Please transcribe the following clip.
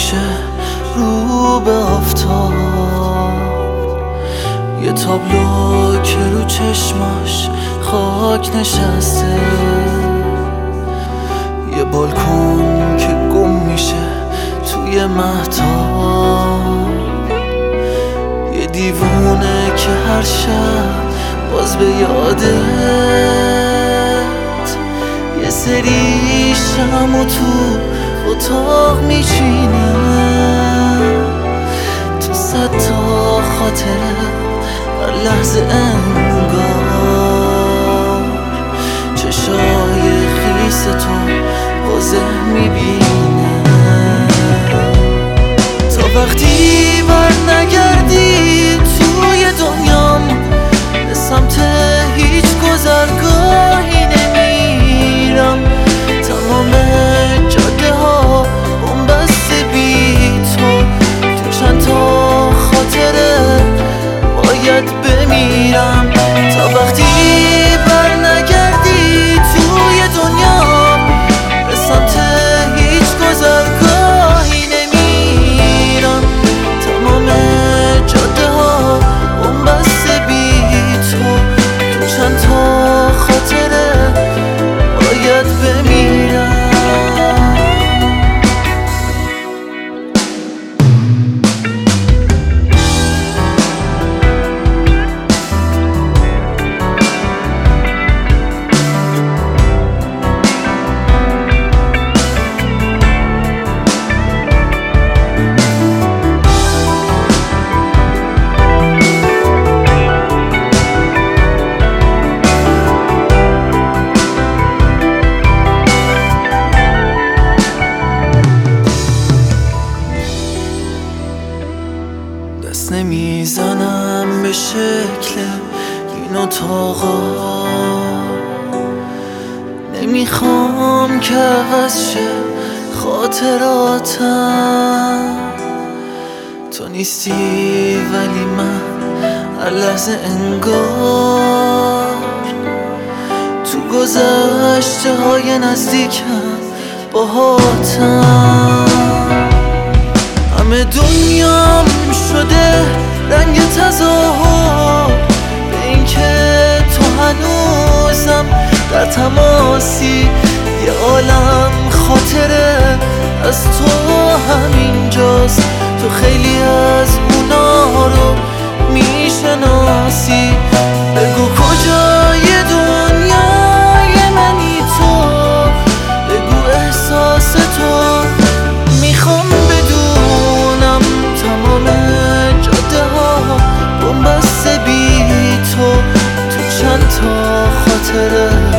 میشه رو به آفتاب، یه تابلو که رو چشماش خاک نشسته، یه بالکن که گم میشه توی مهتاب، یه دیوونه که هر شب باز به یادت یه سری شمع تو اتاق میچینه، تو 100 تا خاطره هر لحظه انگار چشای خیس تو بازه میبینه، تا وقتی بر نگردی توی دنیام به سمت هیچ گذرگاهی نمیرم، تمام جاده ها بنبسته بی تو چند تا خاطره باید بمیرم، تا وقتی بر نگردی توی دنیا به سمت هیچ گذرگاهی نمیرم، تمام جاده ها بنبسته بی تو چند تا خاطره باید بمیرم. دست نمیزنم به شکل این اتاقا، نمیخوام که عوض شه خاطراتم، تو نیستی ولی من هر لحظه انگار تو گذشته های نزدیکم باهاتم، همه دنیام شده رنگ تظاهر به این که تو هنوزم در تماسی، یه عالم خاطره از تو همینجاست، تو خیلی از اونا رو میشناسی، بگو کجای دنیای منی تو، بگو احساس تو میخوام بدونم، تمام جاده ها بنبسته بی تو چند تا خاطره